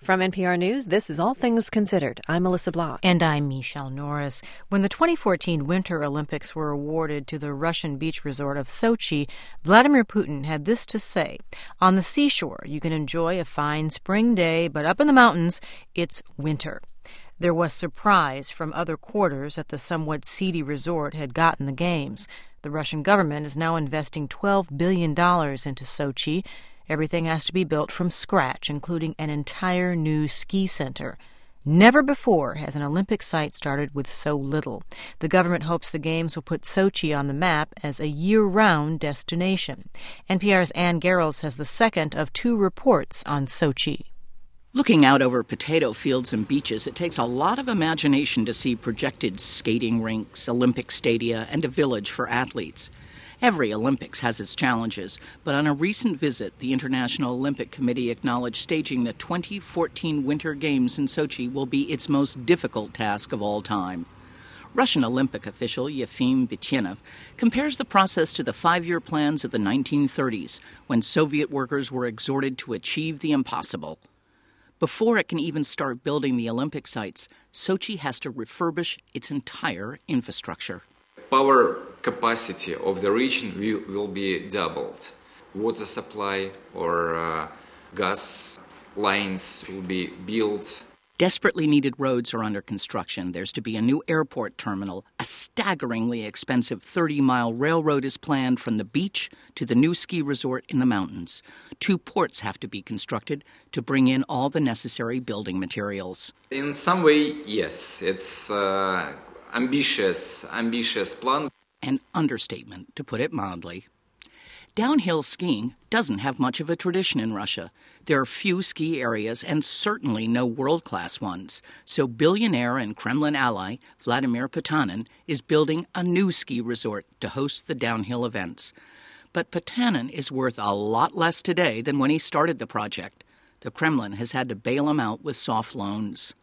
From NPR News, this is All Things Considered. I'm Melissa Block. And I'm Michelle Norris. When the 2014 Winter Olympics were awarded to the Russian beach resort of Sochi, Vladimir Putin had this to say: "On the seashore, you can enjoy a fine spring day, but up in the mountains, it's winter." There was surprise from other quarters that the somewhat seedy resort had gotten the games. The Russian government is now investing $12 billion into Sochi. Everything has to be built from scratch, including an entire new ski center. Never before has an Olympic site started with so little. The government hopes the Games will put Sochi on the map as a year-round destination. NPR's Ann Garrels has the second of two reports on Sochi. Looking out over potato fields and beaches, it takes a lot of imagination to see projected skating rinks, Olympic stadia, and a village for athletes. Every Olympics has its challenges, but on a recent visit, the International Olympic Committee acknowledged staging the 2014 Winter Games in Sochi will be its most difficult task of all time. Russian Olympic official Yefim Bechenev compares the process to the 5-year plans of the 1930s, when Soviet workers were exhorted to achieve the impossible. Before it can even start building the Olympic sites, Sochi has to refurbish its entire infrastructure. Power capacity of the region will be doubled. Water supply or gas lines will be built. Desperately needed roads are under construction. There's to be a new airport terminal. A staggeringly expensive 30-mile railroad is planned from the beach to the new ski resort in the mountains. 2 ports have to be constructed to bring in all the necessary building materials. In some way, yes, it's ambitious plan. An understatement, to put it mildly. Downhill skiing doesn't have much of a tradition in Russia. There are few ski areas and certainly no world-class ones. So billionaire and Kremlin ally Vladimir Potanin is building a new ski resort to host the downhill events. But Potanin is worth a lot less today than when he started the project. The Kremlin has had to bail him out with soft loans.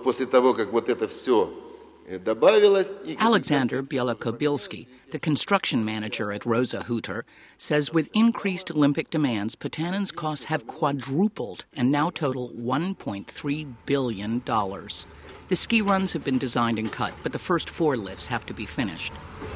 Alexander Bielakobylsky, the construction manager at Rosa Hutor, says with increased Olympic demands, Potanin's costs have quadrupled and now total $1.3 billion. The ski runs have been designed and cut, but the first 4 lifts have to be finished.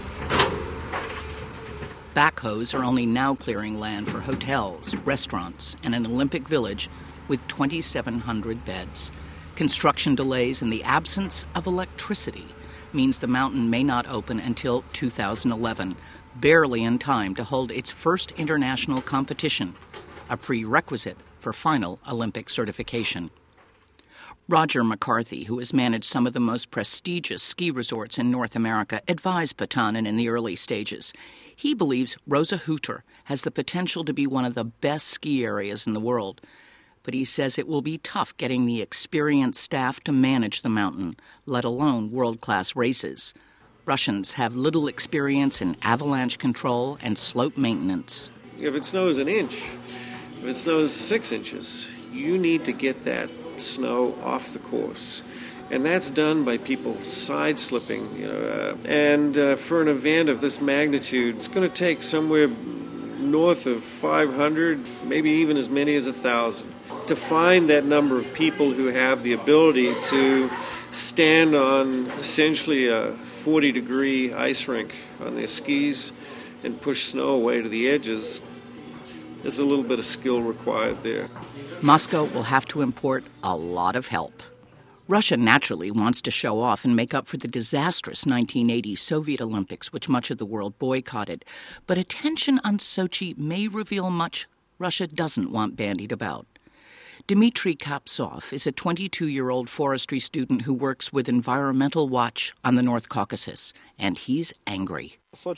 Backhoes are only now clearing land for hotels, restaurants, and an Olympic village with 2,700 beds. Construction delays and the absence of electricity means the mountain may not open until 2011, barely in time to hold its first international competition, a prerequisite for final Olympic certification. Roger McCarthy, who has managed some of the most prestigious ski resorts in North America, advised Potanin in the early stages. He believes Rosa Hutor has the potential to be one of the best ski areas in the world. But he says it will be tough getting the experienced staff to manage the mountain, let alone world-class races. Russians have little experience in avalanche control and slope maintenance. If it snows an inch, if it snows 6 inches, you need to get that snow off the course. And that's done by people side-slipping. And for an event of this magnitude, it's going to take somewhere north of 500, maybe even as many as 1,000. To find that number of people who have the ability to stand on essentially a 40-degree ice rink on their skis and push snow away to the edges, there's a little bit of skill required there. Moscow will have to import a lot of help. Russia naturally wants to show off and make up for the disastrous 1980 Soviet Olympics, which much of the world boycotted. But attention on Sochi may reveal much Russia doesn't want bandied about. Dmitry Kapsov is a 22-year-old forestry student who works with Environmental Watch on the North Caucasus, and he's angry.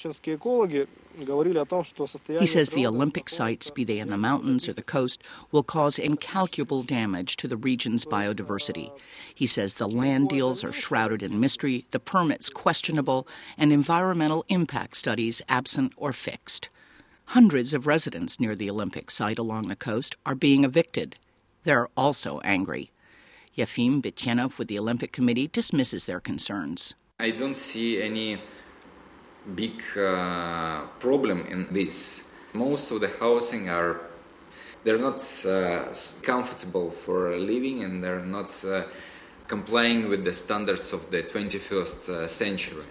He says the Olympic sites, be they in the mountains or the coast, will cause incalculable damage to the region's biodiversity. He says the land deals are shrouded in mystery, the permits questionable, and environmental impact studies absent or fixed. Hundreds of residents near the Olympic site along the coast are being evicted. They're also angry. Yefim Bechenev with the Olympic Committee dismisses their concerns. I don't see any big problem in this. Most of the housing are They're not comfortable for living, and they're not complying with the standards of the 21st century.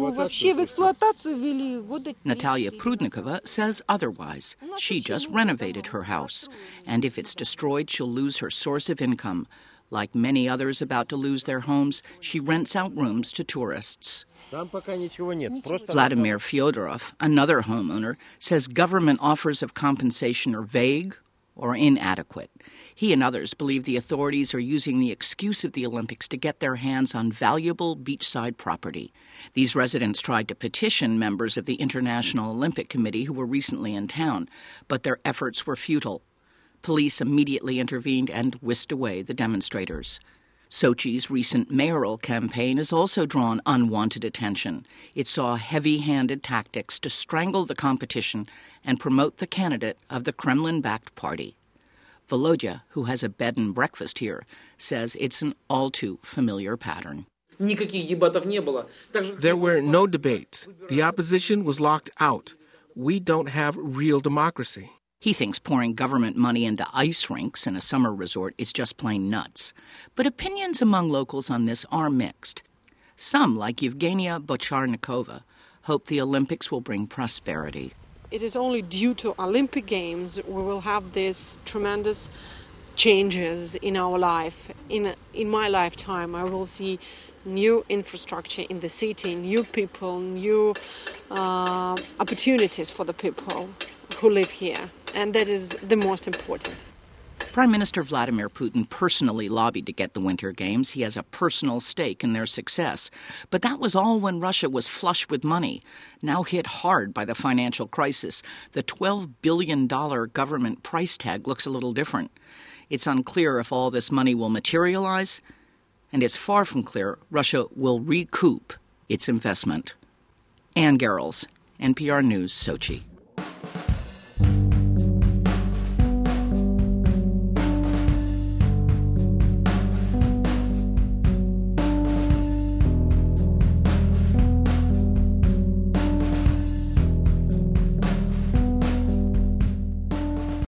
Natalia Prudnikova says otherwise. She just renovated her house, and if it's destroyed, she'll lose her source of income. Like many others about to lose their homes, she rents out rooms to tourists. Vladimir Fyodorov, another homeowner, says government offers of compensation are vague or inadequate. He and others believe the authorities are using the excuse of the Olympics to get their hands on valuable beachside property. These residents tried to petition members of the International Olympic Committee who were recently in town, but their efforts were futile. Police immediately intervened and whisked away the demonstrators. Sochi's recent mayoral campaign has also drawn unwanted attention. It saw heavy-handed tactics to strangle the competition and promote the candidate of the Kremlin-backed party. Volodya, who has a bed and breakfast here, says it's an all-too-familiar pattern. There were no debates. The opposition was locked out. We don't have real democracy. He thinks pouring government money into ice rinks in a summer resort is just plain nuts. But opinions among locals on this are mixed. Some, like Yevgenia Bocharnikova, hope the Olympics will bring prosperity. It is only due to Olympic Games we will have these tremendous changes in our life. In my lifetime, I will see new infrastructure in the city, new people, new opportunities for the people who live here. And that is the most important. Prime Minister Vladimir Putin personally lobbied to get the Winter Games. He has a personal stake in their success. But that was all when Russia was flush with money. Now hit hard by the financial crisis, the $12 billion government price tag looks a little different. It's unclear if all this money will materialize, and it's far from clear Russia will recoup its investment. Ann Garrels, NPR News, Sochi.